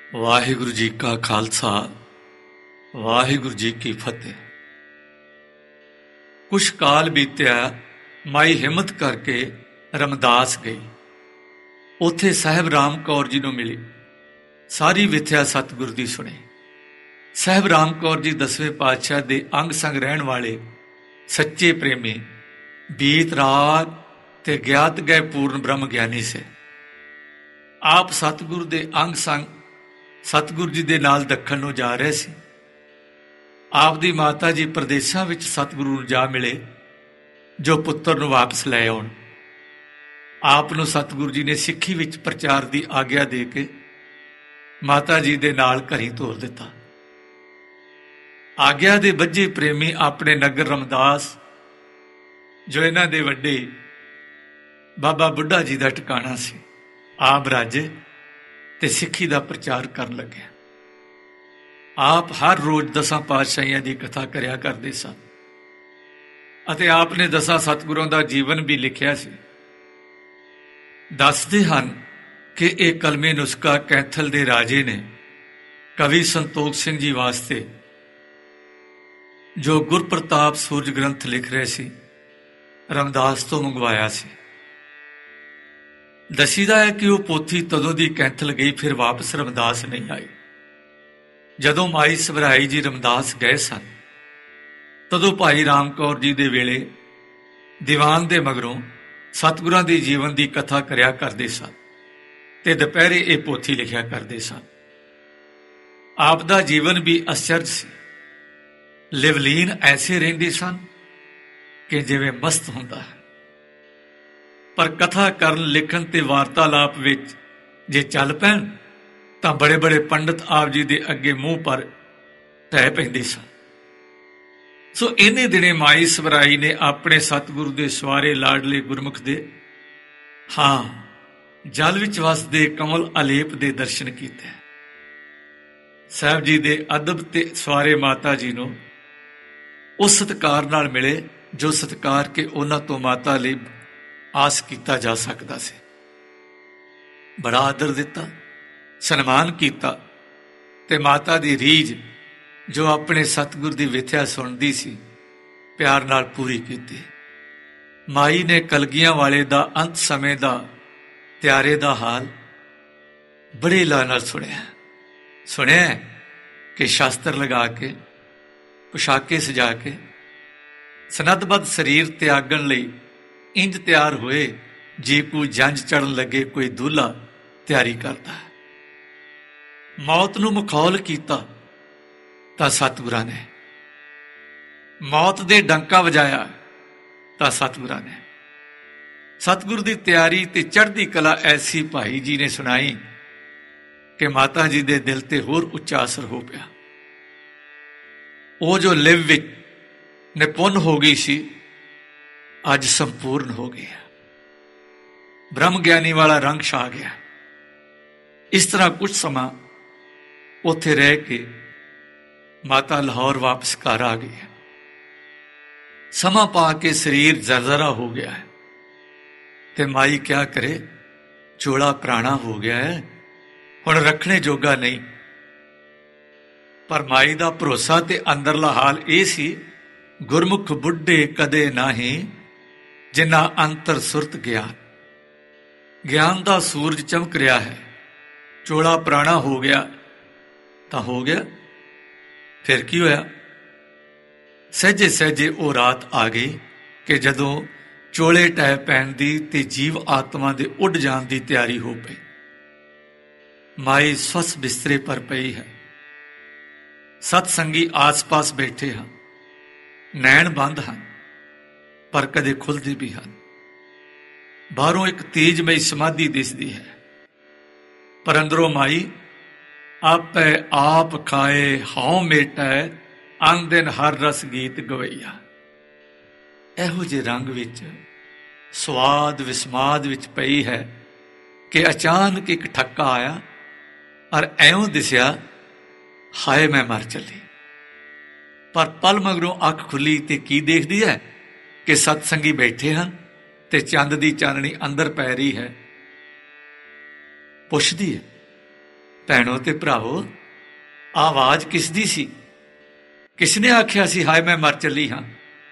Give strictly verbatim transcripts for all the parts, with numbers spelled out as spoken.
ਵਾਹਿਗੁਰੂ ਜੀ ਕਾ ਖਾਲਸਾ ਵਾਹਿਗੁਰੂ ਜੀ ਕੀ ਫਤਿਹ। ਕੁਛ ਕਾਲ ਬੀਤਿਆ, ਮਾਈ ਹਿੰਮਤ ਕਰਕੇ ਰਮਦਾਸ ਗਈ। ਉੱਥੇ ਸਾਹਿਬ ਰਾਮ ਕੌਰ ਜੀ ਨੂੰ ਮਿਲੀ। ਸਾਰੀ ਵਿਥਿਆ ਸਤਿਗੁਰ ਦੀ ਸੁਣੀ। ਸਾਹਿਬ ਰਾਮ ਕੌਰ ਜੀ ਦਸਵੇਂ ਪਾਤਸ਼ਾਹ ਦੇ ਅੰਗ ਸੰਗ ਰਹਿਣ ਵਾਲੇ ਸੱਚੇ ਪ੍ਰੇਮੀ, ਬੀਤ ਰਾਗ ਤੇ ਗਿਆਤ ਗਏ ਪੂਰਨ ਬ੍ਰਹਮ ਗਿਆਨੀ ਸੇ। ਆਪ ਸਤਿਗੁਰ ਦੇ ਅੰਗ ਸੰਗ ਸਤਿਗੁਰ ਜੀ ਦੇ ਨਾਲ ਦੱਖਣ ਨੂੰ ਜਾ ਰਹੇ ਸੀ। ਆਪ ਦੀ ਮਾਤਾ ਜੀ ਪ੍ਰਦੇਸ਼ਾਂ ਵਿੱਚ ਸਤਿਗੁਰੂ ਨੂੰ ਜਾ ਮਿਲੇ, ਜੋ ਪੁੱਤਰ ਨੂੰ ਵਾਪਸ ਲੈ ਆਉਣ। ਆਪ ਨੂੰ ਸਤਿਗੁਰੂ ਜੀ ਨੇ ਸਿੱਖੀ ਵਿੱਚ ਪ੍ਰਚਾਰ ਦੀ ਆਗਿਆ ਦੇ ਕੇ ਮਾਤਾ ਜੀ ਦੇ ਨਾਲ ਘਰੀ ਤੋਰ ਦਿੱਤਾ। ਆਗਿਆ ਦੇ ਬੱਝੇ ਪ੍ਰੇਮੀ ਆਪਣੇ ਨਗਰ ਰਮਦਾਸ, ਜੋ ਇਹਨਾਂ ਦੇ ਵੱਡੇ ਬਾਬਾ ਬੁੱਢਾ ਜੀ ਦਾ ਟਿਕਾਣਾ ਸੀ, ਆਪ ਰਾਜੇ ਤੇ ਸਿੱਖੀ ਦਾ ਪ੍ਰਚਾਰ ਕਰਨ ਲੱਗਿਆ। ਆਪ ਹਰ ਰੋਜ਼ ਦਸਾਂ ਪਾਤਸ਼ਾਹੀਆਂ ਦੀ ਕਥਾ ਕਰਿਆ ਕਰਦੇ ਸਨ ਅਤੇ ਆਪ ਨੇ ਦਸਾਂ ਸਤਿਗੁਰਾਂ ਦਾ ਜੀਵਨ ਵੀ ਲਿਖਿਆ ਸੀ। ਦੱਸਦੇ ਹਨ ਕਿ ਇਹ ਕਲਮੇ ਨੁਸਖਾ ਕੈਥਲ ਦੇ ਰਾਜੇ ਨੇ ਕਵੀ ਸੰਤੋਖ ਸਿੰਘ ਜੀ ਵਾਸਤੇ, ਜੋ ਗੁਰਪ੍ਰਤਾਪ ਸੂਰਜ ਗ੍ਰੰਥ ਲਿਖ ਰਹੇ ਸੀ, ਰਮਦਾਸ ਤੋਂ ਮੰਗਵਾਇਆ ਸੀ। ਦੱਸੀਦਾ ਹੈ ਕਿ ਉਹ ਪੋਥੀ ਤਦੋਂ ਦੀ ਕੈਥਲ ਗਈ, ਫਿਰ ਵਾਪਸ ਰਮਦਾਸ ਨਹੀਂ ਆਈ। ਜਦੋਂ ਮਾਈ ਸਵਰਾਈ ਜੀ ਰਮਦਾਸ ਗਏ ਸਨ, ਤਦੋਂ ਭਾਈ ਰਾਮ ਕੌਰ ਜੀ ਦੇ ਵੇਲੇ ਦੀਵਾਨ ਦੇ ਮਗਰੋਂ ਸਤਿਗੁਰਾਂ ਦੇ ਜੀਵਨ ਦੀ ਕਥਾ ਕਰਿਆ ਕਰਦੇ ਸਨ ਤੇ ਦੁਪਹਿਰੇ ਇਹ ਪੋਥੀ ਲਿਖਿਆ ਕਰਦੇ ਸਨ। ਆਪ ਦਾ ਜੀਵਨ ਵੀ ਅਚਰਜ ਸੀ। ਲਿਵਲੀਨ ਐਸੇ ਰਹਿੰਦੇ ਸਨ ਕਿ ਜਿਵੇਂ ਮਸਤ ਹੁੰਦਾ ਹੈ। ਪਰ ਕਥਾ ਕਰਨ, ਲਿਖਣ ਤੇ ਵਾਰਤਾਲਾਪ ਵਿੱਚ ਜੇ ਚੱਲ ਪੈਣ ਤਾਂ ਬੜੇ ਬੜੇ ਪੰਡਤ ਆਪ ਜੀ ਦੇ ਅੱਗੇ ਮੂੰਹ ਪਰ ਢਹਿ ਪੈਂਦੇ ਸਨ। ਸੋ ਇਹਨੇ ਦਿਨੇ ਮਾਈ ਸਵਰਾਈ ਨੇ ਆਪਣੇ ਸਤਿਗੁਰੂ ਦੇ ਸਵਾਰੇ ਲਾਡਲੇ ਗੁਰਮੁਖ ਦੇ, ਹਾਂ, ਜਲ ਵਿੱਚ ਵਸਦੇ ਕਮਲ ਅਲੇਪ ਦੇ ਦਰਸ਼ਨ ਕੀਤੇ। ਸਾਹਿਬ ਜੀ ਦੇ ਅਦਬ ਤੇ ਸਵਾਰੇ ਮਾਤਾ ਜੀ ਨੂੰ ਉਸ ਸਤਿਕਾਰ ਨਾਲ ਮਿਲੇ, ਜੋ ਸਤਿਕਾਰ ਕੇ ਉਹਨਾਂ ਤੋਂ ਮਾਤਾ ਲਈ ਆਸ ਕੀਤਾ ਜਾ ਸਕਦਾ ਸੀ। ਬੜਾ ਆਦਰ ਦਿੱਤਾ, ਸਨਮਾਨ ਕੀਤਾ ਤੇ ਮਾਤਾ ਦੀ ਰੀਝ, ਜੋ ਆਪਣੇ ਸਤਿਗੁਰ ਦੀ ਵਿਥਿਆ ਸੁਣਦੀ ਸੀ, ਪਿਆਰ ਨਾਲ ਪੂਰੀ ਕੀਤੀ। ਮਾਈ ਨੇ ਕਲਗੀਆਂ ਵਾਲੇ ਦਾ ਅੰਤ ਸਮੇਂ ਦਾ ਤਿਆਰੇ ਦਾ ਹਾਲ ਬੜੇ ਲਾ ਨਾਲ ਸੁਣਿਆ। ਸੁਣਿਆ ਕਿ ਸ਼ਾਸਤਰ ਲਗਾ ਕੇ, ਪੁਸ਼ਾਕੇ ਸਜਾ ਕੇ, ਸਨਦਬੱਧ ਸਰੀਰ ਤਿਆਗਣ ਲਈ ਇੰਜ ਤਿਆਰ ਹੋਏ ਜੇ ਕੋਈ ਜੰਝ ਚੜਨ ਲੱਗੇ ਕੋਈ ਦੂਲਹਾ ਤਿਆਰੀ ਕਰਦਾ। ਮੌਤ ਨੂੰ ਮਖੌਲ ਕੀਤਾ ਤਾਂ ਸਤਿਗੁਰਾਂ ਨੇ, ਮੌਤ ਦੇ ਡੰਕਾ ਵਜਾਇਆ ਤਾਂ ਸਤਿਗੁਰਾਂ ਨੇ। ਸਤਿਗੁਰ ਦੀ ਤਿਆਰੀ ਤੇ ਚੜ੍ਹਦੀ ਕਲਾ ਐਸੀ ਭਾਈ ਜੀ ਨੇ ਸੁਣਾਈ ਕਿ ਮਾਤਾ ਜੀ ਦੇ ਦਿਲ ਤੇ ਹੋਰ ਉੱਚਾ ਅਸਰ ਹੋ ਪਿਆ। ਉਹ ਜੋ ਲਿਵ ਵਿੱਚ ਨਿਪੁੰਨ ਹੋ ਗਈ ਸੀ, ਅੱਜ ਸੰਪੂਰਨ ਹੋ ਗਿਆ। ਬ੍ਰਹਮ ਗਿਆਨੀ ਵਾਲਾ ਰੰਗ ਛਾ ਗਿਆ। ਇਸ ਤਰ੍ਹਾਂ ਕੁਝ ਸਮਾਂ ਉੱਥੇ ਰਹਿ ਕੇ ਮਾਤਾ ਲਾਹੌਰ ਵਾਪਸ ਘਰ ਆ ਗਈ ਹੈ। ਸਮਾਂ ਪਾ ਕੇ ਸਰੀਰ ਜ਼ਰਜ਼ਰਾ ਹੋ ਗਿਆ ਹੈ ਤੇ ਮਾਈ ਕਿਆ ਕਰੇ, ਚੋਲਾ ਪੁਰਾਣਾ ਹੋ ਗਿਆ ਹੈ, ਹੁਣ ਰੱਖਣੇ ਜੋਗਾ ਨਹੀਂ। ਪਰ ਮਾਈ ਦਾ ਭਰੋਸਾ ਤੇ ਅੰਦਰਲਾ ਹਾਲ ਇਹ ਸੀ, ਗੁਰਮੁਖ ਬੁੱਢੇ ਕਦੇ ਨਾਹੀਂ, ਜਿਨ੍ਹਾਂ ਅੰਤਰ ਸੁਰਤ ਗਿਆਨ। ਗਿਆਨ ਦਾ ਸੂਰਜ ਚਮਕ ਰਿਹਾ ਹੈ। ਚੋਲਾ ਪੁਰਾਣਾ ਹੋ ਗਿਆ ਤਾਂ ਹੋ ਗਿਆ, ਫਿਰ ਕੀ ਹੋਇਆ? ਸਹਿਜੇ ਸਹਿਜੇ ਉਹ ਰਾਤ ਆ ਗਈ ਕਿ ਜਦੋਂ ਚੋਲੇ ਟਹਿ ਪੈਣ ਦੀ ਤੇ ਜੀਵ ਆਤਮਾ ਦੇ ਉੱਡ ਜਾਣ ਦੀ ਤਿਆਰੀ ਹੋ ਪਈ। ਮਾਈ ਸਵਸ ਬਿਸਤਰੇ ਪਰ ਪਈ ਹੈ। ਸਤ ਸੰਗੀ ਆਸ-ਪਾਸ ਬੈਠੇ ਹਨ। ਨੈਣ ਬੰਦ ਹਨ, ਪਰ ਕਦੇ ਖੁੱਲਦੇ ਵੀ ਹਨ। ਬਾਹਰੋਂ ਇੱਕ ਤੇਜਮਈ ਸਮਾਧੀ ਦਿਸਦੀ ਹੈ, ਪਰ ਅੰਦਰੋਂ ਮਾਈ ਆਪੇ ਆਪ ਖਾਏ ਹਉ ਮੇਟੈ, ਅੰਨ ਦਿਨ ਹਰ ਰਸ ਗੀਤ ਗਵਈਆ। ਇਹੋ ਜਿਹੇ ਰੰਗ ਵਿੱਚ, ਸਵਾਦ ਵਿਸਮਾਦ ਵਿੱਚ ਪਈ ਹੈ ਕਿ ਅਚਾਨਕ ਇੱਕ ਠੱਕਾ ਆਇਆ ਔਰ ਐਉਂ ਦਿਸਿਆ, ਹਾਏ ਮੈਂ ਮਰ ਚੱਲੀ। ਪਰ ਪਲ ਮਗਰੋਂ ਅੱਖ ਖੁੱਲੀ ਤੇ ਕੀ ਦੇਖਦੀ ਹੈ ਕਿ ਸਤਸੰਗੀ ਬੈਠੇ ਹਨ ਤੇ ਚੰਦ ਦੀ ਚਾਨਣੀ ਅੰਦਰ ਪੈ ਰਹੀ ਹੈ। ਪੁੱਛਦੀ ਹੈ, ਭੈਣੋ ਤੇ ਭਰਾਵੋ, ਆਵਾਜ਼ ਕਿਸ ਦੀ ਸੀ? ਕਿਸਨੇ ਆਖਿਆ ਸੀ ਹਾਏ ਮੈਂ ਮਰ ਚੱਲੀ ਹਾਂ?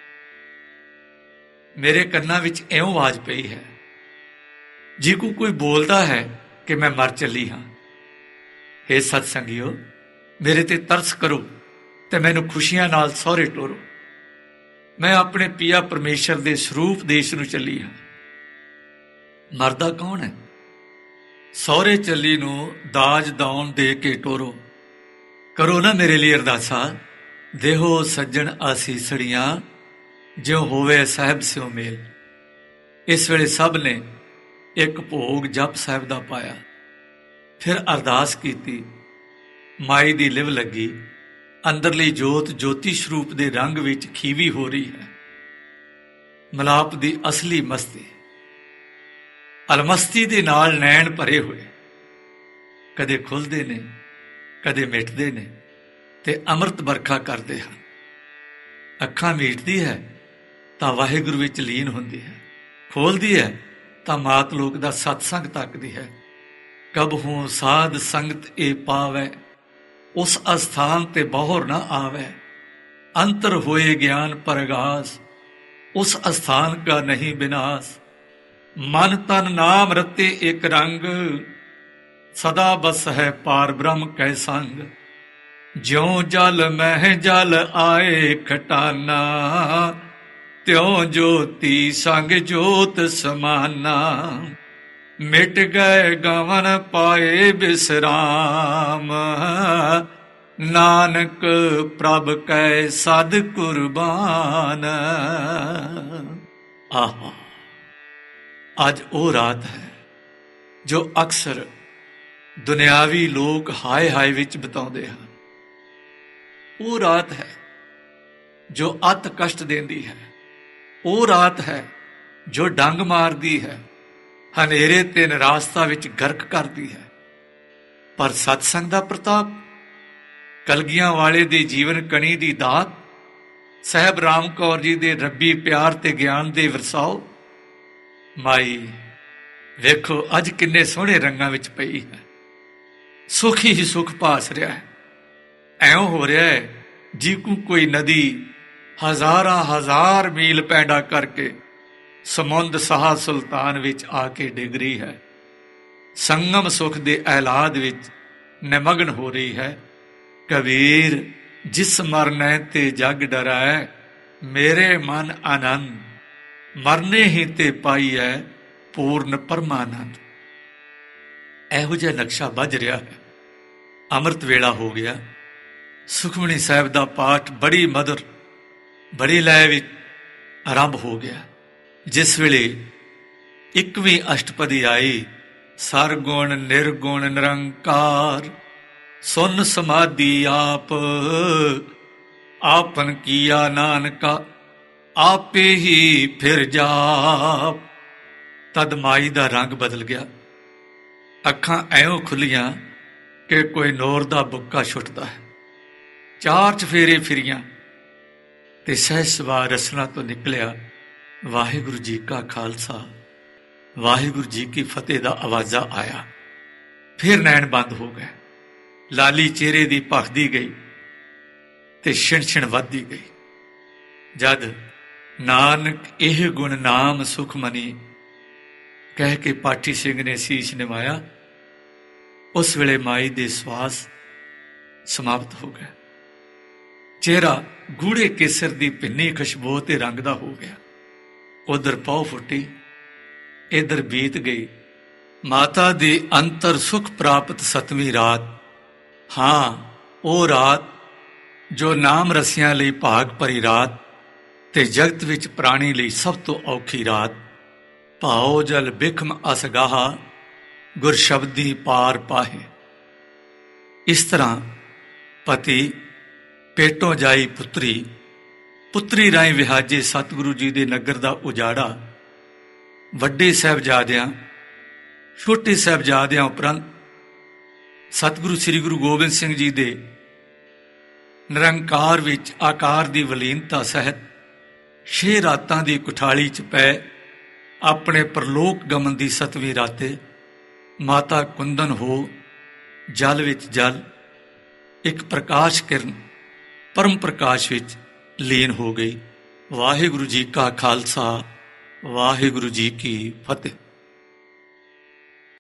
ਮੇਰੇ ਕੰਨਾਂ ਵਿੱਚ ਇਉਂ ਆਵਾਜ਼ ਪਈ ਹੈ, ਜੇ ਕੋ ਕੋਈ ਬੋਲਦਾ ਹੈ ਕਿ ਮੈਂ ਮਰ ਚੱਲੀ ਹਾਂ। ਹੇ ਸਤ ਸੰਗਿਓ, ਮੇਰੇ ਤੇ ਤਰਸ ਕਰੋ ਤੇ ਮੈਨੂੰ ਖੁਸ਼ੀਆਂ ਨਾਲ ਸਹੁਰੇ ਟੋਰੋ। ਮੈਂ ਆਪਣੇ ਪਿਆ ਪਰਮੇਸ਼ਰ ਦੇ ਸਰੂਪ ਦੇਸ਼ ਨੂੰ ਚੱਲੀ ਹਾਂ। ਮਰਦਾ ਕੌਣ ਹੈ? ਸਹੁਰੇ ਚੱਲੀ ਨੂੰ ਦਾਜ ਦੌਣ ਦੇ ਕੇ ਟੋਰੋ। ਕਰੋ ਨਾ ਮੇਰੇ ਲਈ ਅਰਦਾਸਾਂ, ਦੇਹੋ ਸੱਜਣ ਆਸੀਸੜੀਆਂ, ਜਿਉ ਹੋਵੇ ਸਾਹਿਬ ਸਿਉ ਮੇਲ। ਇਸ ਵੇਲੇ ਸਭ ਨੇ ਇੱਕ ਭੋਗ ਜਪ ਸਾਹਿਬ ਦਾ ਪਾਇਆ, ਫਿਰ ਅਰਦਾਸ ਕੀਤੀ। ਮਾਈ ਦੀ ਲਿਵ ਲੱਗੀ, ਅੰਦਰਲੀ ਜੋਤ ਜੋਤੀ ਸਰੂਪ ਦੇ ਰੰਗ ਵਿੱਚ ਖੀਵੀ ਹੋ ਰਹੀ ਹੈ। ਮਲਾਪ ਦੀ ਅਸਲੀ ਮਸਤੀ, ਅਲਮਸਤੀ ਦੇ ਨਾਲ ਨੈਣ ਭਰੇ ਹੋਏ, ਕਦੇ ਖੁੱਲ੍ਹਦੇ ਨੇ ਕਦੇ ਮਿਟਦੇ ਨੇ ਤੇ ਅੰਮ੍ਰਿਤ ਵਰਖਾ ਕਰਦੇ ਹਨ। ਅੱਖਾਂ ਮੀਟਦੀ ਹੈ ਤਾਂ ਵਾਹਿਗੁਰੂ ਵਿੱਚ ਲੀਨ ਹੁੰਦੀ ਹੈ, ਖੋਲ੍ਹਦੀ ਹੈ ਤਾਂ ਮਾਤ ਲੋਕ ਦਾ ਸਤਸੰਗ ਤੱਕਦੀ ਹੈ। ਕਬਹੂ ਸਾਧ ਸੰਗਤ ਇਹ ਪਾਵੈ, ਉਸ ਅਸਥਾਨ ਤੇ ਬਹੁਰ ਨਾ ਆਵੈ। ਅੰਤਰ ਹੋਏ ਗਿਆਨ ਪਰਗਾਸ, ਉਸ ਅਸਥਾਨ ਕਾ ਨਹੀਂ ਵਿਨਾਸ਼। ਮਨ ਤਨ ਨਾਮ ਰਤੇ ਇੱਕ ਰੰਗ, ਸਦਾ ਬਸ ਹੈ ਪਾਰ ਬ੍ਰਹਮ ਕੈ ਸੰਗ। ਜਿਉ ਜਲ ਮਹਿ ਜਲ ਆਏ ਖਟਾਨਾ, ਤਿਉ ਜੋਤੀ ਸੰਗ ਜੋਤ ਸਮਾਨਾ। ਮਿਟ ਗਏ ਗਵਨ ਪਾਏ ਬਿਸਰਾਮ, ਨਾਨਕ ਪ੍ਰਭ ਕੈ ਸਦ ਕੁਰਬਾਨ। ਆਹਾ, ਅੱਜ ਉਹ ਰਾਤ ਹੈ ਜੋ ਅਕਸਰ ਦੁਨਿਆਵੀ ਲੋਕ ਹਾਏ ਹਾਏ ਵਿੱਚ ਬਿਤਾਉਂਦੇ ਹਨ। ਉਹ ਰਾਤ ਹੈ ਜੋ ਅਤ ਕਸ਼ਟ ਦਿੰਦੀ ਹੈ। ਉਹ ਰਾਤ ਹੈ ਜੋ ਡੰਗ ਮਾਰਦੀ ਹੈ, ਹਨੇਰੇ ਤੇ ਨਿਰਾਸ਼ਤਾ ਵਿੱਚ ਗਰਕ ਕਰਦੀ ਹੈ। ਪਰ ਸਤਸੰਗ ਦਾ ਪ੍ਰਤਾਪ, ਕਲਗੀਆਂ ਵਾਲੇ ਦੇ ਜੀਵਨ ਕਣੀ ਦੀ ਦਾਤ, ਸਾਹਿਬ ਰਾਮ ਕੌਰ ਜੀ ਦੇ ਰੱਬੀ ਪਿਆਰ ਤੇ ਗਿਆਨ ਦੇ ਵਰਸਾਓ। ਮਾਈ ਵੇਖੋ ਅੱਜ ਕਿੰਨੇ ਸੋਹਣੇ ਰੰਗਾਂ ਵਿੱਚ ਪਈ ਹੈ। ਸੁਖ ਹੀ ਸੁਖ ਭਾਸ ਰਿਹਾ ਹੈ। ਐਉਂ ਹੋ ਰਿਹਾ ਹੈ ਜਿਵੇਂ ਕੋਈ ਨਦੀ ਹਜ਼ਾਰਾਂ ਹਜ਼ਾਰ ਮੀਲ ਪੈਂਡਾ ਕਰਕੇ ਸਮੁੰਦ ਸਾਹ ਸੁਲਤਾਨ ਵਿੱਚ ਆ ਕੇ ਡਿੱਗ ਰਹੀ ਹੈ। ਸੰਗਮ ਸੁਖ ਦੇ ਐਲਾਦ ਵਿੱਚ ਨਿਮਗਨ ਹੋ ਰਹੀ ਹੈ। ਕਬੀਰ ਜਿਸ ਮਰਨੈ ਤੇ ਜਗ ਡਰੈ, ਮੇਰੇ ਮਨ ਆਨੰਦ। ਮਰਨੇ ਹੀ ਤੇ ਪਾਈ ਹੈ ਪੂਰਨ ਪਰਮਾਨੰਦ। ਇਹੋ ਜਿਹਾ ਨਕਸ਼ਾ ਵੱਜ ਰਿਹਾ ਹੈ। ਅੰਮ੍ਰਿਤ ਵੇਲਾ ਹੋ ਗਿਆ। ਸੁਖਮਨੀ ਸਾਹਿਬ ਦਾ ਪਾਠ ਬੜੀ ਮਧੁਰ ਬੜੀ ਲੈਅ ਵਿੱਚ ਆਰੰਭ ਹੋ ਗਿਆ। ਜਿਸ ਵੇਲੇ ਇੱਕਵੀਂ ਅਸ਼ਟਪਦੀ ਆਈ, ਸਰਗੁਣ ਨਿਰਗੁਣ ਨਿਰੰਕਾਰ, ਸੁਨ ਸਮਾਧੀ ਆਪ, ਆਪਨ ਕੀਆ ਨਾਨਕਾ, ਆਪੇ ਹੀ ਫਿਰ ਜਾਪ। ਤਦ ਮਾਈ ਦਾ ਰੰਗ ਬਦਲ ਗਿਆ। ਅੱਖਾਂ ਐਉਂ ਖੁੱਲੀਆਂ ਕਿ ਕੋਈ ਨੌਰ ਦਾ ਬੁੱਕਾ ਛੁੱਟਦਾ ਹੈ। ਚਾਰ ਚਫੇਰੇ ਫਿਰੀਆਂ ਤੇ ਸਹਿਸਵਾ ਰਸਨਾ ਤੋਂ ਨਿਕਲਿਆ, ਵਾਹਿਗੁਰੂ ਜੀ ਕਾ ਖਾਲਸਾ ਵਾਹਿਗੁਰੂ ਜੀ ਕੀ ਫਤਿਹ ਦਾ ਆਵਾਜ਼ਾ ਆਇਆ। ਫਿਰ ਨੈਣ ਬੰਦ ਹੋ ਗਏ। ਲਾਲੀ ਚਿਹਰੇ ਦੀ ਭਖਦੀ ਗਈ ਤੇ ਛਿਣ ਛਿਣ ਵੱਧਦੀ ਗਈ। ਜਦ ਨਾਨਕ ਇਹ ਗੁਣ ਨਾਮ ਸੁਖਮਨੀ ਕਹਿ ਕੇ ਪਾਠੀ ਸਿੰਘ ਨੇ ਸੀਸ ਨਿਵਾਇਆ, ਉਸ ਵੇਲੇ ਮਾਈ ਦੇ ਸਵਾਸ ਸਮਾਪਤ ਹੋ ਗਏ। ਚਿਹਰਾ ਗੂੜੇ ਕੇਸਰ ਦੀ ਭਿੰਨੀ ਖੁਸ਼ਬੂ ਤੇ ਰੰਗ ਦਾ ਹੋ ਗਿਆ। ਉਧਰ ਪੌ ਫੁੱਟੀ, ਇਧਰ ਬੀਤ ਗਈ। ਮਾਤਾ ਦੇ ਅੰਤਰ ਸੁਖ ਪ੍ਰਾਪਤ ਸਤਵੀਂ ਰਾਤ। ਹਾਂ, ਉਹ ਰਾਤ ਜੋ ਨਾਮ ਰਸੀਆਂ ਲਈ ਭਾਗ ਭਰੀ ਰਾਤ ਤੇ ਜਗਤ ਵਿੱਚ ਪ੍ਰਾਣੀ ਲਈ ਸਭ ਤੋਂ ਔਖੀ ਰਾਤ। ਭਾਉ ਜਲ ਬਿਖਮ ਅਸਗਾਹਾ, ਗੁਰ ਸ਼ਬਦੀ ਪਾਰ ਪਾਹੇ। ਇਸ ਤਰ੍ਹਾਂ ਪਤੀ ਪੇਟੋਂ ਜਾਈ ਪੁੱਤਰੀ, ਪੁੱਤਰੀ ਰਾਹੀਂ ਵਿਹਾਜੇ ਸਤਿਗੁਰੂ ਜੀ ਦੇ ਨਗਰ ਦਾ ਉਜਾੜਾ। ਵੱਡੇ ਸਾਹਿਬਜ਼ਾਦਿਆਂ ਛੋਟੇ ਸਾਹਿਬਜ਼ਾਦਿਆਂ ਉਪਰੰਤ ਸਤਿਗੁਰੂ ਸ੍ਰੀ ਗੁਰੂ ਗੋਬਿੰਦ ਸਿੰਘ ਜੀ ਦੇ ਨਿਰੰਕਾਰ ਵਿੱਚ ਆਕਾਰ ਦੀ ਵਲੀਨਤਾ ਸਹਿਤ ਛੇ ਰਾਤਾਂ ਦੀ ਕੁਠਾਲੀ 'ਚ ਪੈ ਆਪਣੇ ਪਰਲੋਕ ਗਮਨ ਦੀ ਸਤਵੀਂ ਰਾਤੇ ਮਾਤਾ ਕੁੰਦਨ ਹੋ ਜਲ ਵਿੱਚ ਜਲ, ਇੱਕ ਪ੍ਰਕਾਸ਼ ਕਿਰਨ ਪਰਮ ਪ੍ਰਕਾਸ਼ ਵਿੱਚ ਲੀਨ ਹੋ ਗਈ। ਵਾਹਿਗੁਰੂ ਜੀ ਕਾ ਖਾਲਸਾ, ਵਾਹਿਗੁਰੂ ਜੀ ਕੀ ਫਤਿਹ।